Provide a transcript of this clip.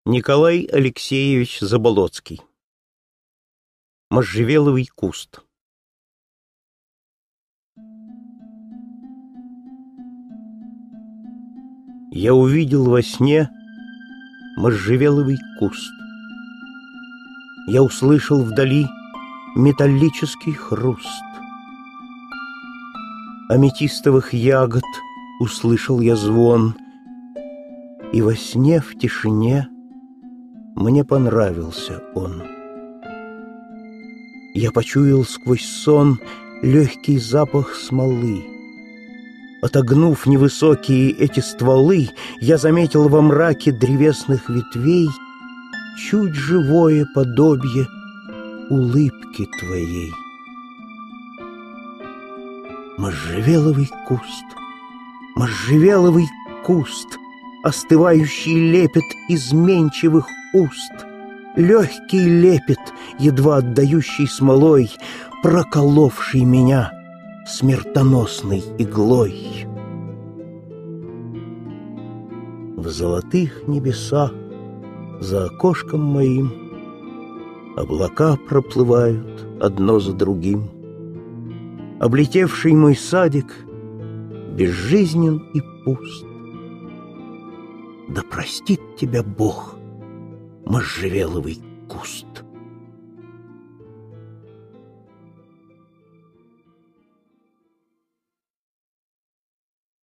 Николай Алексеевич Заболоцкий. Можжевеловый куст. Я увидел во сне можжевеловый куст. Я услышал вдали металлический хруст. Аметистовых ягод услышал я звон, и во сне в тишине мне понравился он. Я почуял сквозь сон легкий запах смолы. Отогнув невысокие эти стволы, я заметил во мраке древесных ветвей чуть живое подобие улыбки твоей. Можжевеловый куст, можжевеловый куст, остывающий лепет изменчивых уст, легкий лепет, едва отдающий смолой, проколовший меня смертоносной иглой. В золотых небесах за окошком моим облака проплывают одно за другим. Облетевший мой садик безжизнен и пуст. Да простит тебя Бог, можжевеловый куст.